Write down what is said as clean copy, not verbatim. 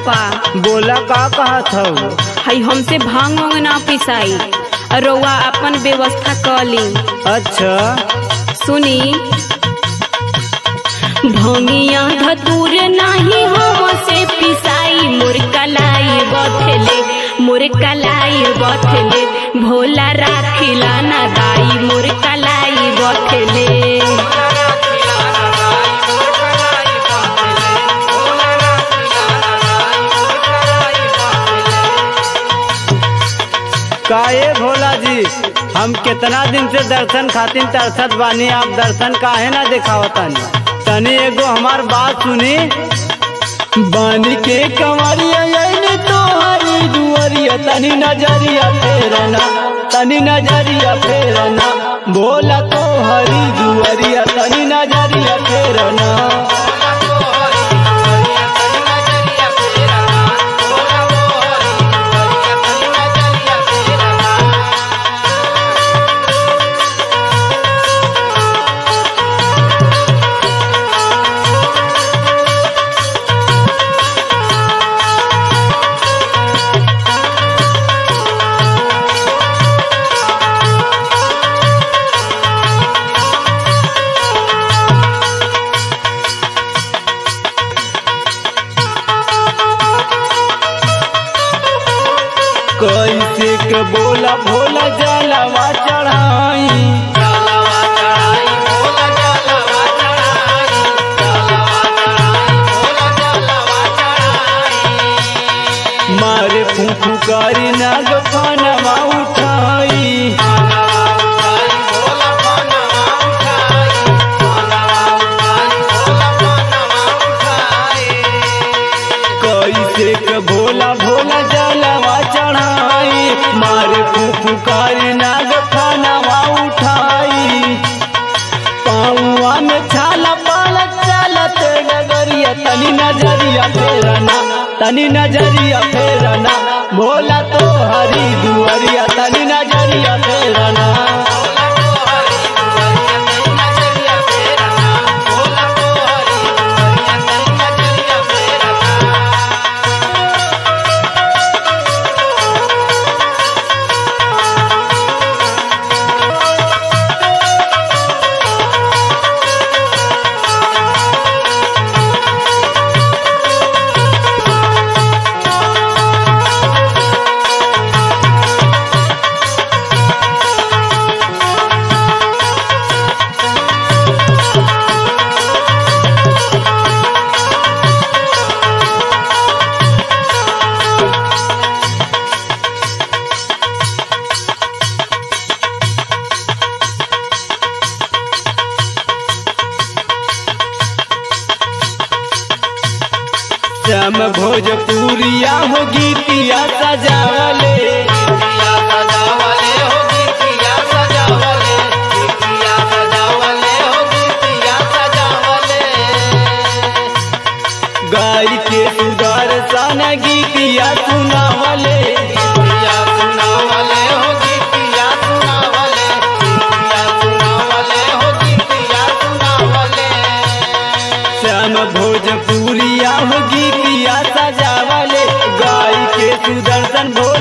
पापा। बोला का कहत हूँ? हई हमसे भांग वांग ना पिसाई और रउआ अपन व्यवस्था कर ली। अच्छा सुनी, भंगिया धतूर नाही हमसे पिसाई, मोर कलाई बथले भोला राखिला ना दाई, मोर कलाई बथले। काहे भोला जी, हम कितना दिन से दर्शन खातिर तरसत बानी, आप दर्शन काहे ना दिखावतानी? तनी एगो हमार बात सुनी। बानी के कंवरिया आइनी तोहरी दुआरिया, तनी नजरिया फेरना भोला तोहरी दुआरिया, तनी नजरिया फेरना। कैसे के बोला भोला जलवा चढ़ाई, मारे फुफुकारी नाग फनवा उठाई। कैसे के भोला भोला जलवा चढ़ाई, मारे फुफुकारी नाग फनवा उठाई। पाऊआ में छाला पालक चलत डगरिया, तनी नजरिया फेरना भोला तो हरी दुआरिया, तनी नजरिया फेरना। श्याम भोजपुरिया हो गीतिया सजावले, गाय के सुदर्शन गीतिया सुनावले। श्याम भोजपुरिया हो गीतिया सजावले, गाय के सुदर्शन भोज